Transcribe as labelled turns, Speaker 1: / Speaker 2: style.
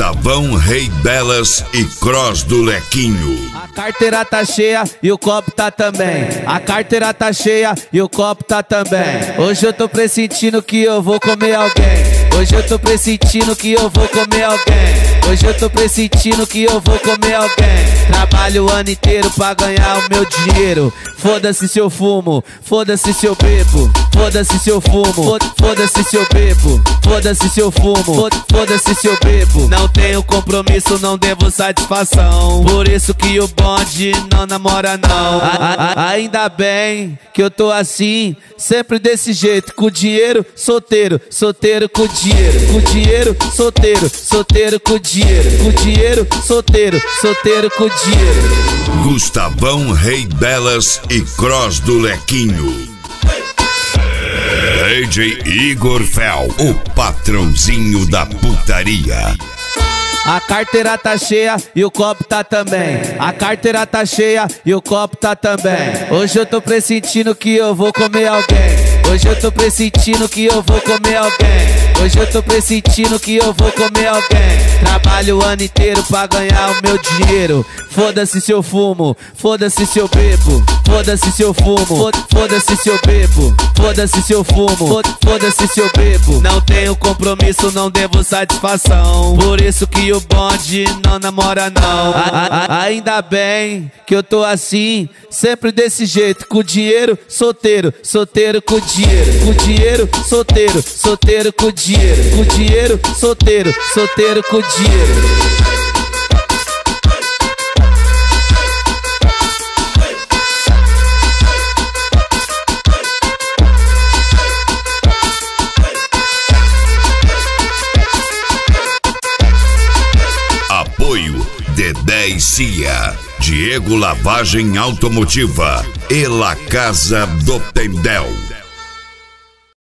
Speaker 1: Gustavão, Rei Belas e Cross do Lequinho.
Speaker 2: A carteira tá cheia e o copo tá também. A carteira tá cheia e o copo tá também. Hoje eu tô pressentindo que eu vou comer alguém. Hoje eu tô pressentindo que eu vou comer alguém. Hoje eu tô pressentindo que eu vou comer alguém. Trabalho o ano inteiro pra ganhar o meu dinheiro. Foda-se se eu fumo, foda-se se eu bebo. Foda-se se eu fumo, foda-se se eu bebo. Foda-se se eu fumo, foda-se se eu bebo. Não tenho compromisso, não devo satisfação. Por isso que o bonde não namora não. Ainda bem que eu tô assim, sempre desse jeito. Com dinheiro, solteiro, solteiro com dinheiro. Com dinheiro, solteiro, solteiro com dinheiro. Com dinheiro, solteiro, solteiro com dinheiro.
Speaker 1: Gustavão, Rei Belas e Cross do Lequinho. DJ Igor Fel, o patrãozinho da putaria.
Speaker 2: A carteira tá cheia e o copo tá também. A carteira tá cheia e o copo tá também. Hoje eu tô pressentindo que eu vou comer alguém. Hoje eu tô pressentindo que eu vou comer alguém. Hoje eu tô pressentindo que eu vou comer alguém. Trabalho o ano inteiro pra ganhar o meu dinheiro. Foda-se se eu fumo, foda-se se eu bebo. Foda-se se eu fumo, foda-se se eu bebo. Foda-se se eu fumo, foda-se se eu bebo. Não tenho compromisso, não devo satisfação. Por isso que o bonde não namora não. Ainda bem que eu tô assim, sempre desse jeito. Com dinheiro, solteiro, solteiro com dinheiro. Com dinheiro, solteiro, solteiro com dinheiro. Com dinheiro, solteiro, solteiro com dinheiro.
Speaker 1: Apoio Dedé e Cia, Diego Lavagem Automotiva e La Casa do Tendel.